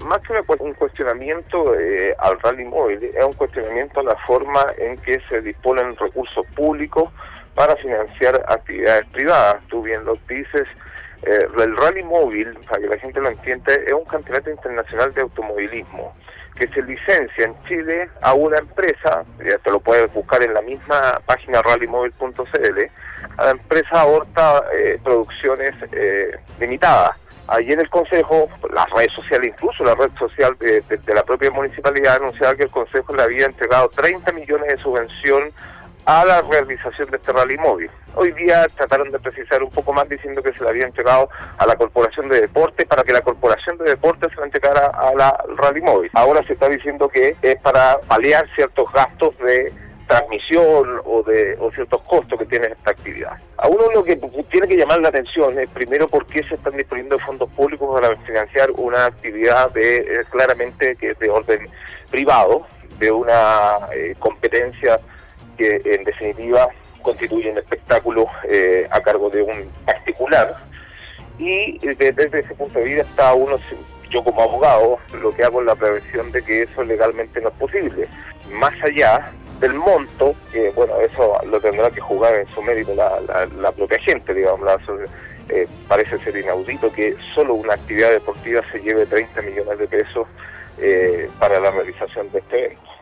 más que un cuestionamiento al rally móvil, es un cuestionamiento a la forma en que se disponen recursos públicos para financiar actividades privadas. Tú bien lo dices, el rally móvil, para que la gente lo entienda, es un campeonato internacional de automovilismo que se licencia en Chile a una empresa, ya te lo puedes buscar en la misma página rallymóvil.cl, a la empresa Horta Producciones Limitada. Allí en el Consejo, las redes sociales, incluso la red social de la propia municipalidad, anunciaba que el Consejo le había entregado 30 millones de subvención a la realización de este rally móvil. Hoy día trataron de precisar un poco más diciendo que se le había entregado a la Corporación de Deportes para que la Corporación de Deportes se la entregara al rally móvil. Ahora se está diciendo que es para paliar ciertos gastos de transmisión o ciertos costos que tiene esta actividad. A uno lo que tiene que llamar la atención es primero por qué se están disponiendo fondos públicos para financiar una actividad claramente que es de orden privado, de una competencia que en definitiva constituye un espectáculo a cargo de un particular, y desde ese punto de vista yo como abogado lo que hago es la prevención de que eso legalmente no es posible. Más allá del monto, que bueno, eso lo tendrá que jugar en su mérito la propia gente, digamos. Parece ser inaudito que solo una actividad deportiva se lleve 30 millones de pesos para la realización de este evento.